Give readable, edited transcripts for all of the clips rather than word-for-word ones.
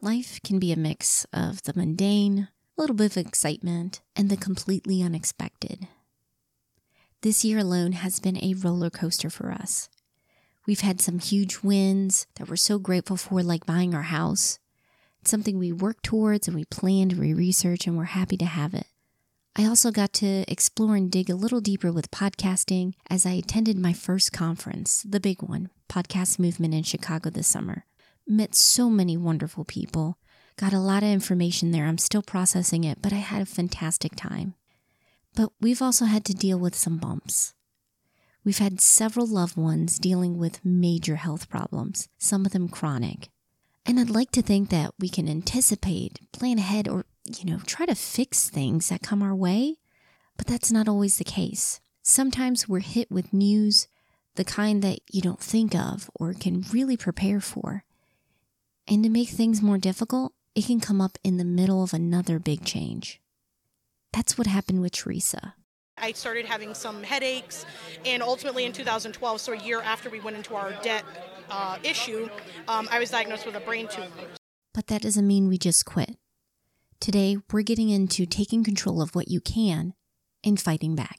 Life can be a mix of the mundane, a little bit of excitement, and the completely unexpected. This year alone has been a roller coaster for us. We've had some huge wins that we're so grateful for, like buying our house. It's something we worked towards and we planned and we researched, and we're happy to have it. I also got to explore and dig a little deeper with podcasting as I attended my first conference, the big one, Podcast Movement in Chicago this summer. Met so many wonderful people. Got a lot of information there. I'm still processing it, but I had a fantastic time. But we've also had to deal with some bumps. We've had several loved ones dealing with major health problems, some of them chronic. And I'd like to think that we can anticipate, plan ahead, or try to fix things that come our way, but that's not always the case. Sometimes we're hit with news, the kind that you don't think of or can really prepare for. And to make things more difficult, it can come up in the middle of another big change. That's what happened with Teresa. I started having some headaches, and ultimately in 2012, so a year after we went into our debt issue, I was diagnosed with a brain tumor. But that doesn't mean we just quit. Today, we're getting into taking control of what you can and fighting back.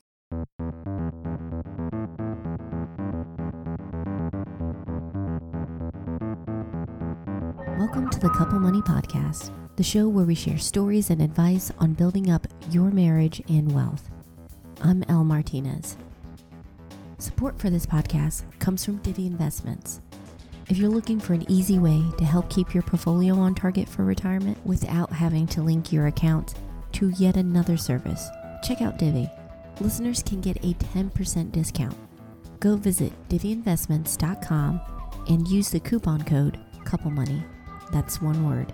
Welcome to the Couple Money Podcast, the show where we share stories and advice on building up your marriage and wealth. I'm Elle Martinez. Support for this podcast comes from Divvy Investments. If you're looking for an easy way to help keep your portfolio on target for retirement without having to link your account to yet another service, check out Divvy. Listeners can get a 10% discount. Go visit divvyinvestments.com and use the coupon code COUPLEMONEY. That's one word.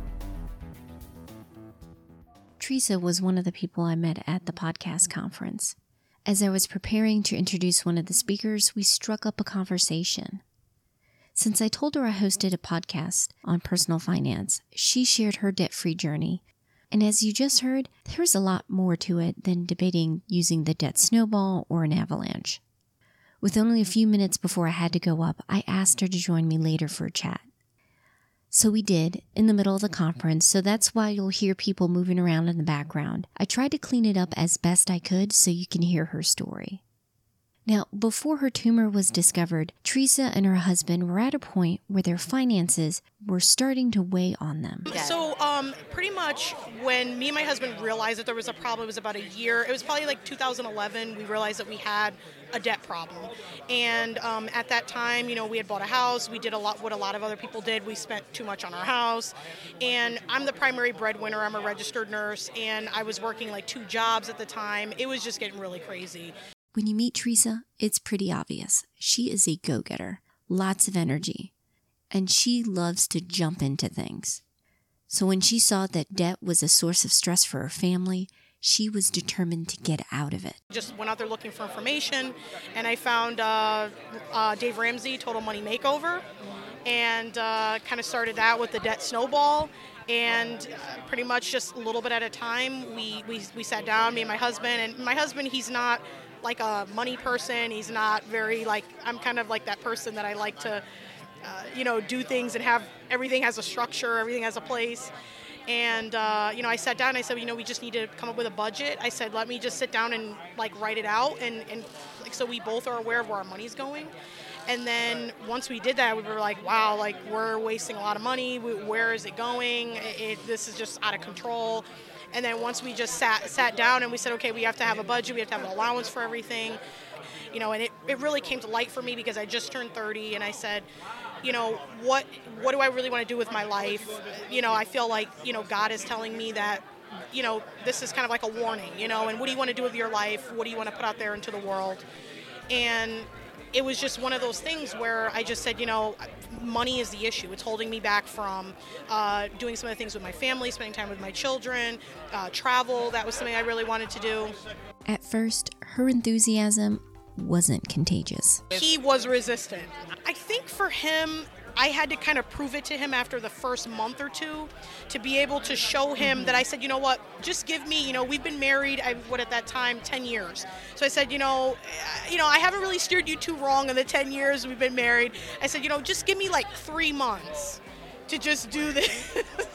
Teresa was one of the people I met at the podcast conference. As I was preparing to introduce one of the speakers, we struck up a conversation. Since I told her I hosted a podcast on personal finance, she shared her debt-free journey. And as you just heard, there's a lot more to it than debating using the debt snowball or an avalanche. With only a few minutes before I had to go up, I asked her to join me later for a chat. So we did, in the middle of the conference, so that's why you'll hear people moving around in the background. I tried to clean it up as best I could so you can hear her story. Now, before her tumor was discovered, Teresa and her husband were at a point where their finances were starting to weigh on them. So pretty much when me and my husband realized that there was a problem, it was about a year. It was probably like 2011, we realized that we had a debt problem. And at that time, we had bought a house. We did what a lot of other people did. We spent too much on our house. And I'm the primary breadwinner. I'm a registered nurse. And I was working like 2 jobs at the time. It was just getting really crazy. When you meet Teresa, it's pretty obvious. She is a go-getter, lots of energy, and she loves to jump into things. So when she saw that debt was a source of stress for her family, she was determined to get out of it. Just went out there looking for information, and I found Dave Ramsey, Total Money Makeover, and kind of started that with the debt snowball. And pretty much just a little bit at a time, we sat down, me and my husband. And my husband, he's not like a money person. He's not very I'm kind of like that person that I like to, do things and have everything has a structure, everything has a place. And, I sat down and I said, we just need to come up with a budget. I said, let me just sit down and write it out. And so we both are aware of where our money's going. And then once we did that, we were like, wow, we're wasting a lot of money. Where is it going? This is just out of control. And then once we just sat down and we said, okay, we have to have a budget. We have to have an allowance for everything. And it really came to light for me because I just turned 30 and I said, what do I really want to do with my life? I feel like, God is telling me that, this is kind of like a warning, and what do you want to do with your life? What do you want to put out there into the world? And it was just one of those things where I just said, money is the issue. It's holding me back from doing some of the things with my family, spending time with my children, travel. That was something I really wanted to do. At first, her enthusiasm wasn't contagious. He was resistant. I think for him, I had to kind of prove it to him after the first month or two to be able to show him that I said, just give me, we've been married, at that time, 10 years. So I said, I haven't really steered you too wrong in the 10 years we've been married. I said, just give me 3 months to just do this.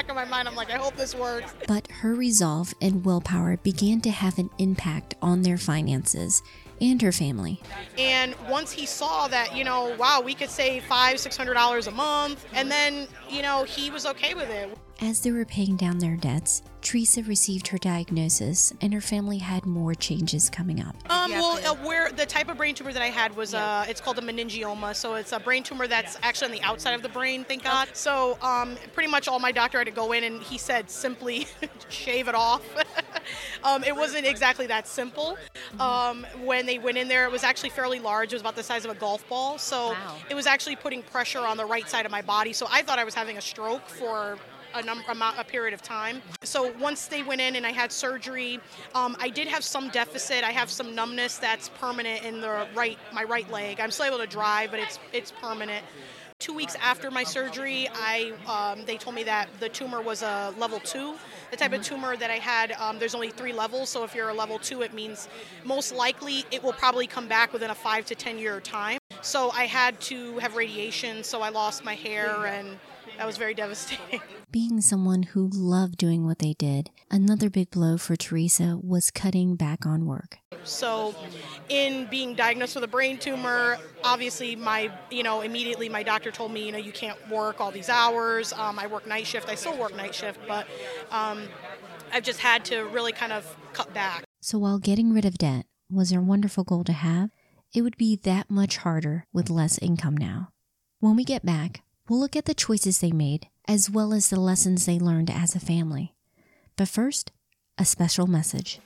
back of my mind, I'm like, I hope this works. But her resolve and willpower began to have an impact on their finances and her family. And once he saw that, wow, we could save $500-$600 a month, and then, he was okay with it. As they were paying down their debts, Teresa received her diagnosis, and her family had more changes coming up. Where the type of brain tumor that I had was, it's called a meningioma. So it's a brain tumor that's actually on the outside of the brain, thank God. So pretty much all my doctor had to go in, and he said simply shave it off. It wasn't exactly that simple. When they went in there, it was actually fairly large. It was about the size of a golf ball. So It was actually putting pressure on the right side of my body. So I thought I was having a stroke for a period of time. So once they went in and I had surgery, I did have some deficit. I have some numbness that's permanent in my right leg. I'm still able to drive, but it's permanent. 2 weeks after my surgery, they told me that the tumor was a level 2. The type of tumor that I had, there's only 3 levels. So if you're a level 2, it means most likely it will probably come back within a 5 to 10 year time. So I had to have radiation. So I lost my hair, and that was very devastating. Being someone who loved doing what they did, another big blow for Teresa was cutting back on work. So in being diagnosed with a brain tumor, obviously immediately my doctor told me, you can't work all these hours. I work night shift. I still work night shift, but I've just had to really kind of cut back. So while getting rid of debt was a wonderful goal to have, it would be that much harder with less income now. When we get back, we'll look at the choices they made, as well as the lessons they learned as a family. But first, a special message.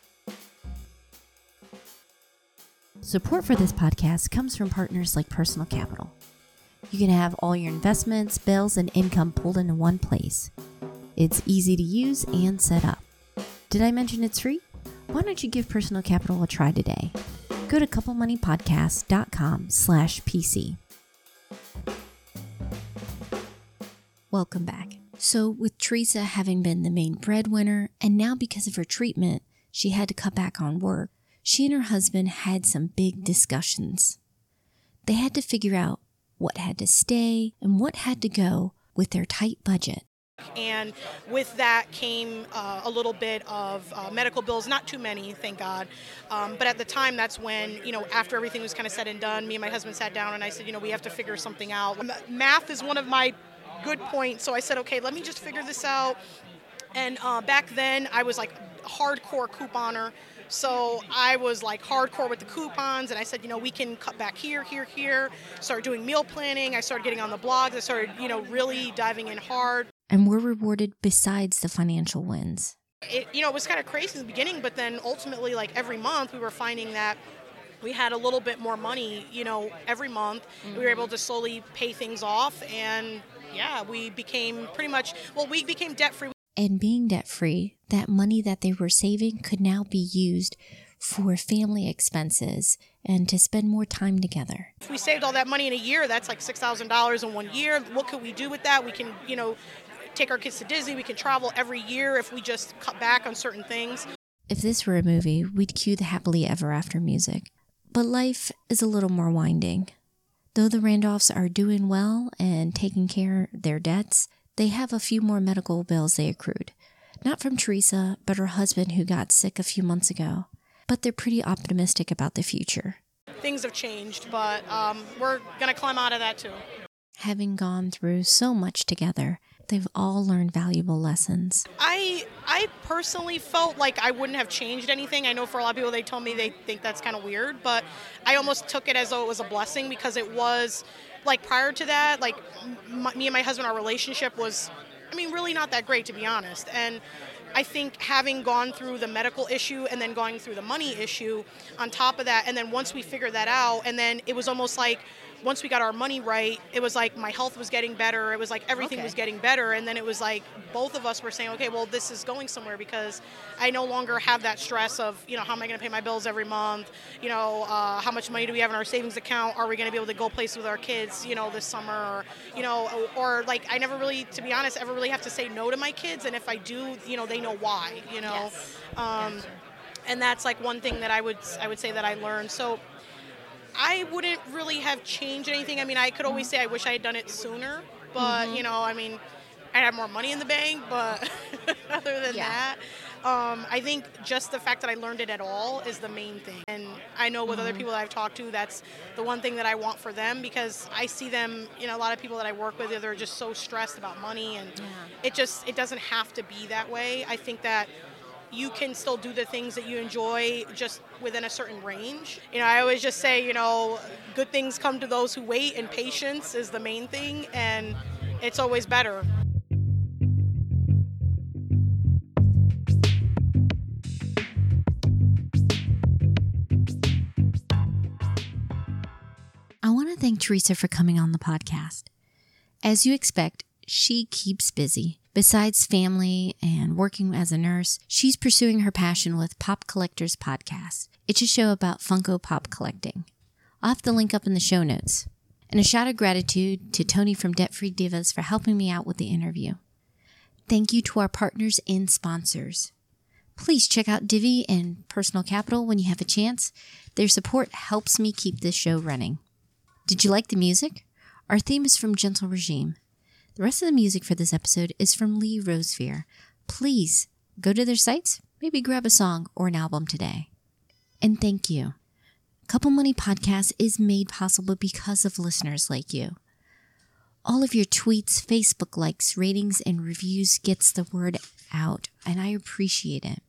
Support for this podcast comes from partners like Personal Capital. You can have all your investments, bills, and income pulled into one place. It's easy to use and set up. Did I mention it's free? Why don't you give Personal Capital a try today? Go to couplemoneypodcast.com/PC. Welcome back. So with Teresa having been the main breadwinner, and now because of her treatment, she had to cut back on work, she and her husband had some big discussions. They had to figure out what had to stay and what had to go with their tight budget. And with that came a little bit of medical bills, not too many, thank God. But at the time, that's when, after everything was kind of said and done, me and my husband sat down and I said, we have to figure something out. Math is one of my good points. So I said, okay, let me just figure this out. And back then, I was like a hardcore couponer. So I was like hardcore with the coupons, and I said, we can cut back here. Started doing meal planning. I started getting on the blogs. I started, really diving in hard. And we're rewarded besides the financial wins. It was kind of crazy in the beginning, but then ultimately, like every month, we were finding that we had a little bit more money, every month. Mm-hmm. We were able to slowly pay things off, and we became we became debt-free. And being debt-free, that money that they were saving could now be used for family expenses and to spend more time together. If we saved all that money in a year, that's like $6,000 in 1 year. What could we do with that? We can, take our kids to Disney. We can travel every year if we just cut back on certain things. If this were a movie, we'd cue the happily ever after music. But life is a little more winding. Though the Randolphs are doing well and taking care of their debts, they have a few more medical bills they accrued. Not from Teresa, but her husband who got sick a few months ago. But they're pretty optimistic about the future. Things have changed, but we're going to climb out of that too. Having gone through so much together, they've all learned valuable lessons. I personally felt like I wouldn't have changed anything. I know for a lot of people, they tell me they think that's kind of weird, but I almost took it as though it was a blessing, because it was, like, prior to that, like, me and my husband, our relationship was, really not that great, to be honest. And I think having gone through the medical issue and then going through the money issue on top of that, and then once we figured that out, and then it was almost like once we got our money right, it was like my health was getting better. It was like everything was getting better. And then it was like both of us were saying, okay, well, this is going somewhere, because I no longer have that stress of, how am I going to pay my bills every month? How much money do we have in our savings account? Are we going to be able to go places with our kids, this summer? Or like I never really, to be honest, ever really have to say no to my kids. And if I do, they know why, Yes. And that's like one thing that I would say that I learned. So I wouldn't really have changed anything. I could always say I wish I had done it sooner, but, I'd have more money in the bank, but other than that, I think just the fact that I learned it at all is the main thing. And I know with other people that I've talked to, that's the one thing that I want for them, because I see them, a lot of people that I work with, they're just so stressed about money, and it doesn't have to be that way. I think that you can still do the things that you enjoy just within a certain range. I always just say, good things come to those who wait, and patience is the main thing, and it's always better. I want to thank Teresa for coming on the podcast. As you expect, she keeps busy. Besides family and working as a nurse, she's pursuing her passion with Pop Collectors Podcast. It's a show about Funko Pop collecting. I'll have the link up in the show notes. And a shout of gratitude to Tony from Debt Free Divas for helping me out with the interview. Thank you to our partners and sponsors. Please check out Divvy and Personal Capital when you have a chance. Their support helps me keep this show running. Did you like the music? Our theme is from Gentle Regime. The rest of the music for this episode is from Lee Rosevere. Please go to their sites, maybe grab a song or an album today. And thank you. Couple Money Podcast is made possible because of listeners like you. All of your tweets, Facebook likes, ratings, and reviews gets the word out, and I appreciate it.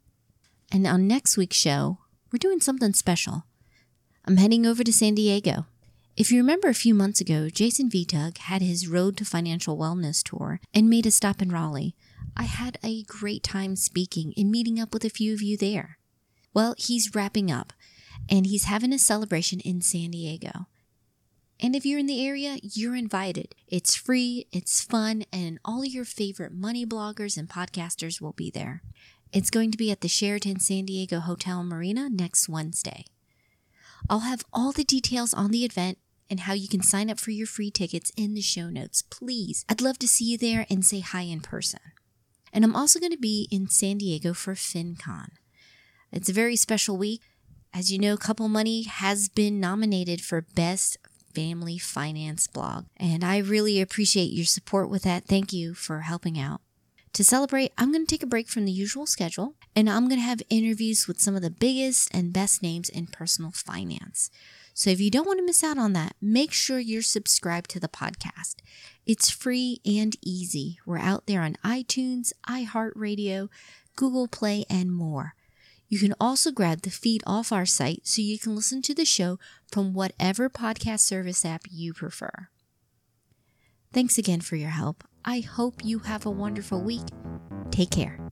And on next week's show, we're doing something special. I'm heading over to San Diego. If you remember a few months ago, Jason Vitug had his Road to Financial Wellness tour and made a stop in Raleigh. I had a great time speaking and meeting up with a few of you there. Well, he's wrapping up, and he's having a celebration in San Diego. And if you're in the area, you're invited. It's free, it's fun, and all of your favorite money bloggers and podcasters will be there. It's going to be at the Sheraton San Diego Hotel Marina next Wednesday. I'll have all the details on the event and how you can sign up for your free tickets in the show notes. Please, I'd love to see you there and say hi in person. And I'm also going to be in San Diego for FinCon. It's a very special week. As you know, Couple Money has been nominated for Best Family Finance Blog, and I really appreciate your support with that. Thank you for helping out. To celebrate, I'm going to take a break from the usual schedule, and I'm going to have interviews with some of the biggest and best names in personal finance. So if you don't want to miss out on that, make sure you're subscribed to the podcast. It's free and easy. We're out there on iTunes, iHeartRadio, Google Play, and more. You can also grab the feed off our site so you can listen to the show from whatever podcast service app you prefer. Thanks again for your help. I hope you have a wonderful week. Take care.